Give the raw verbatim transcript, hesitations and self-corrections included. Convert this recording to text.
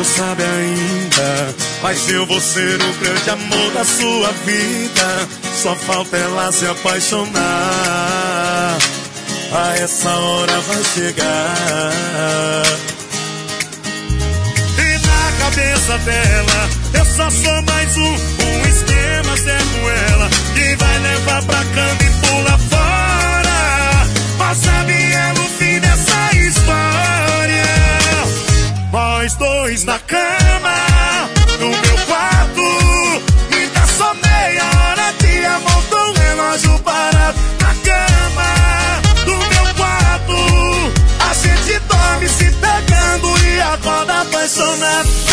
não sabe ainda, mas eu vou ser o grande amor da sua vida. Só falta ela se apaixonar. A essa hora vai chegar. E na cabeça dela eu só sou mais um, um esquema certo com ela, que vai levar pra cama e pula fora. Mas sabe ela o fim dessa história? Nós dois na cama, no meu quarto, me dá só meia hora de amor com o relógio parado. Na cama, no meu quarto, a gente dorme se pegando e acorda apaixonado.